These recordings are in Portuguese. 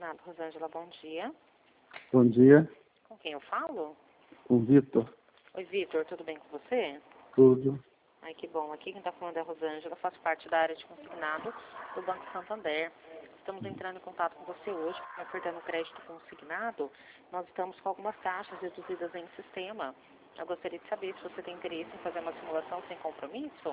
Consignado, Rosângela, bom dia. Bom dia, Com quem eu falo? o Vitor. Oi, Vitor, tudo bem com você? Tudo. Ai, que bom. Aqui quem está falando é a Rosângela, faço parte da área de consignado do Banco Santander. Estamos entrando em contato com você hoje, ofertando crédito consignado. Nós estamos com algumas taxas reduzidas em sistema. Eu gostaria de saber se você tem interesse em fazer uma simulação sem compromisso.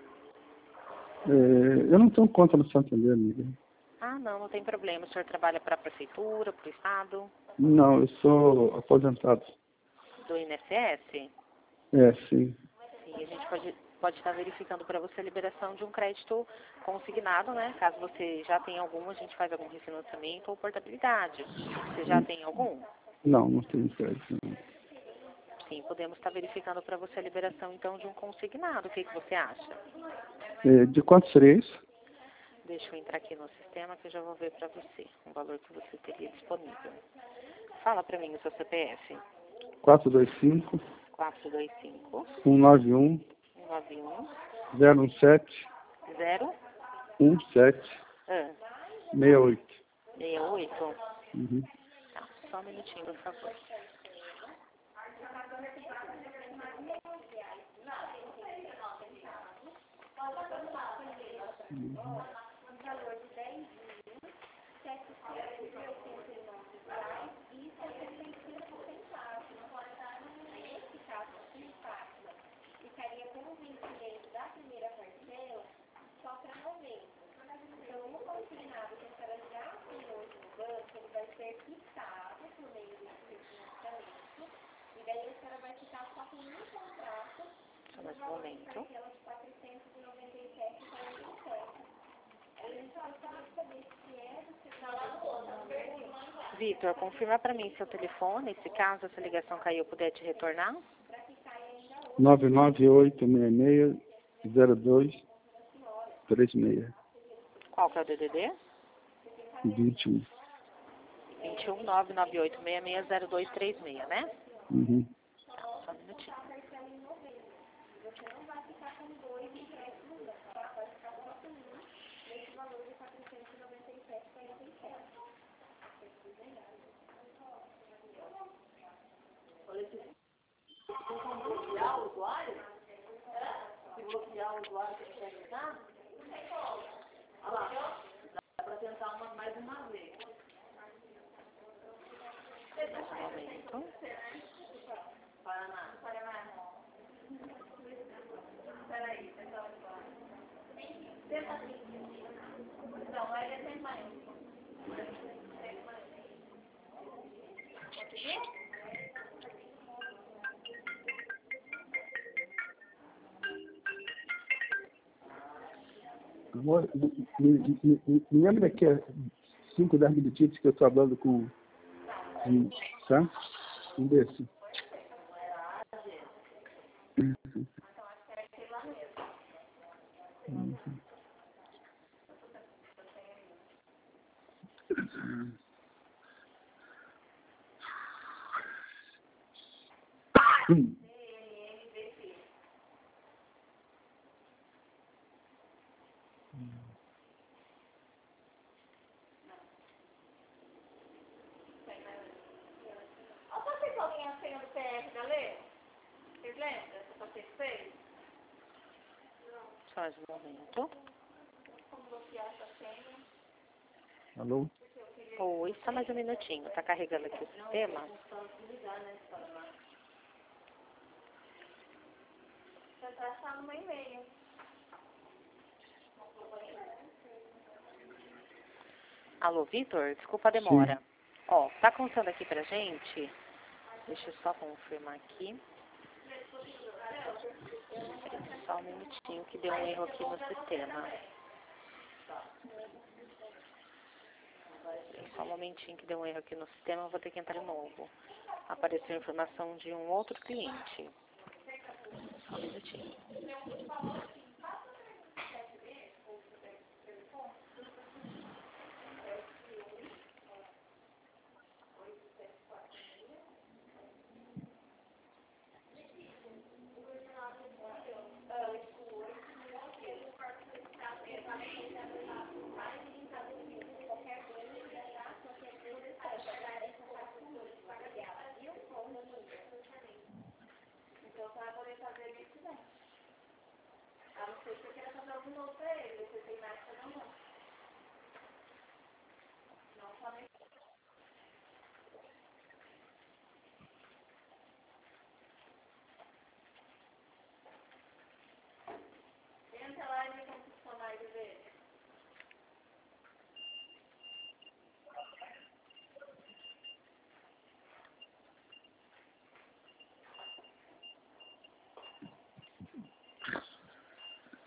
Eu não tenho conta no Santander, amiga. Ah, não tem problema. O senhor trabalha para a prefeitura, para o estado, Não, eu sou aposentado. do INSS? Sim. Sim, a gente pode estar verificando para você a liberação de um crédito consignado, né? Caso você já tenha algum, a gente faz algum refinanciamento ou portabilidade. Você já tem algum? Não, não tenho crédito. Não. Sim, podemos estar verificando para você a liberação, então, de um consignado. O que você acha? De quanto seria isso? Deixa eu entrar aqui no sistema que eu já vou ver para você o valor que você teria disponível. Fala para mim o seu CPF. 425 425 191 191 017 0 17 68. 68. Uhum. Tá, só um minutinho, por favor. Só mais um momento. Vitor, confirma para mim seu telefone, se caso essa ligação caiu, eu puder te retornar. 998660236. Qual que é o DDD? 21. 21 998660236, né? Uhum. Só um minutinho. Mais um momento. Amor, me lembra que é 5, 10 minutinhos que eu estou falando com... Tá? Um desse. Só mais um momento. Alô? Oi, só mais um minutinho. Tá carregando aqui o sistema. Alô, Vitor? Desculpa a demora. Sim. Ó, tá contando aqui pra gente. Deixa eu só confirmar aqui. Só um minutinho que deu um erro aqui no sistema. Só um momentinho que deu um erro aqui no sistema, eu vou ter que entrar de novo. Apareceu a informação de um outro cliente. Só um minutinho.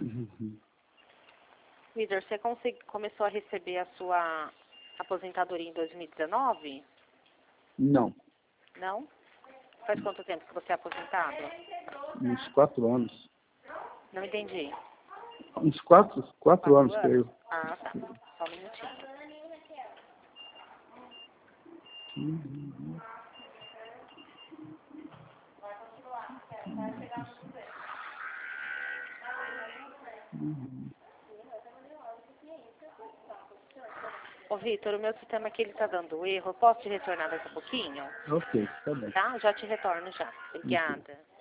Vitor, você começou a receber a sua aposentadoria em 2019? Não. Não? Faz quanto tempo que você é aposentado? Uns 4 anos. Não entendi. Uns 4 anos, creio. Ah, tá. Só um minutinho. Ô, Vitor, o meu sistema aqui ele tá dando erro. Eu posso te retornar daqui a pouquinho? Ok, tá bem. Tá? Já te retorno já. Obrigada.